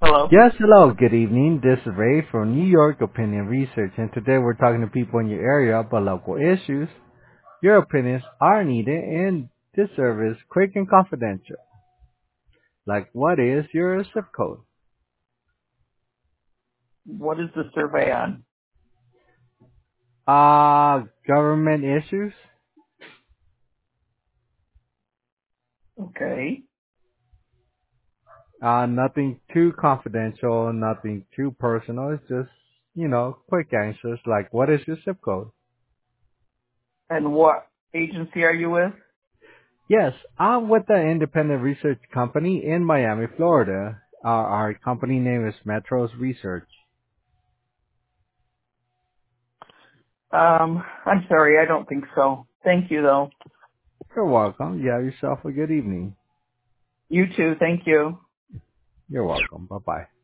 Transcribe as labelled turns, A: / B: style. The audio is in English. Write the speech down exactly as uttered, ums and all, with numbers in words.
A: Hello.
B: Yes, hello, good evening. This is Ray from New York Opinion Research, and today we're talking to people in your area about local issues. Your opinions are needed, and this service quick and confidential. Like, what is your zip code?
A: What is the survey on?
B: Uh, government issues?
A: Okay.
B: Uh, nothing too confidential, nothing too personal. It's just, you know, quick answers like, what is your zip code?
A: And what agency are you with?
B: Yes, I'm with the independent research company in Miami, Florida. Our, our company name is Metros Research.
A: Um, I'm sorry, I don't think so. Thank you though.
B: You're welcome. You have yourself a good evening.
A: You too, thank you.
B: You're welcome. Bye bye.